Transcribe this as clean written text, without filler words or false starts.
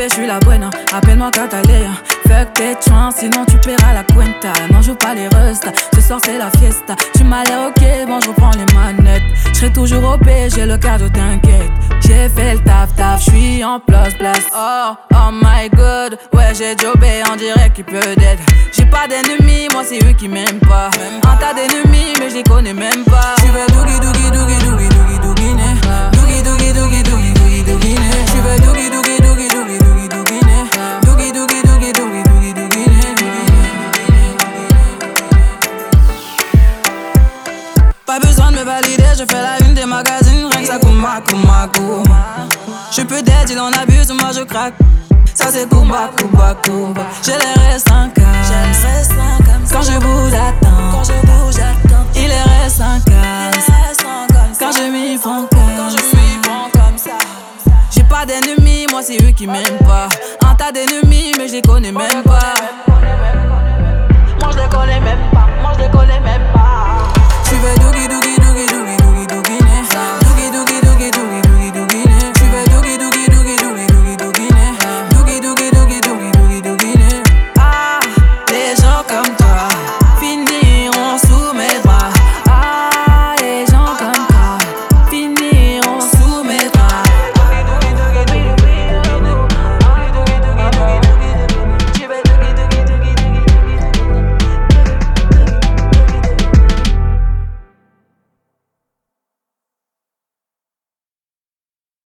je suis la buena, appelle-moi Catalina. Fuck tes chances, sinon tu paieras la cuenta. Non, joue pas les restes, ce soir c'est la fiesta. Tu m'as l'air ok, bon je reprends les manettes. J'serai toujours OP, j'ai le cardio, t'inquiète. J'ai fait le taf, j'suis en place. Oh my god, ouais j'ai jobé, on dirait qu'il peut d'être. J'ai pas d'ennemis, moi c'est eux qui m'aiment pas. Un tas d'ennemis, mais je les connais même pas. J'suis doogie doogie doogie doogie doogie doogie né. Doogie doogie doogie doogie doogie doogie né. J'suis doogie doogie doogie doogie doogie doogie né. Doogie doogie doogie doogie doogie doogie né. Pas besoin de me valider, je fais la une des magazines, rien que ça kouma. Je peux d'être, il en abuse, moi je craque. Ça c'est koumba. J'ai les restes en calme. Quand je bouge, attends. Il les reste en calme. Quand je m'y prends comme ça. J'ai pas d'ennemis, moi c'est eux qui m'aiment pas. Un tas d'ennemis, mais je les connais même pas. Moi je les connais même pas. J'suis doogie doogie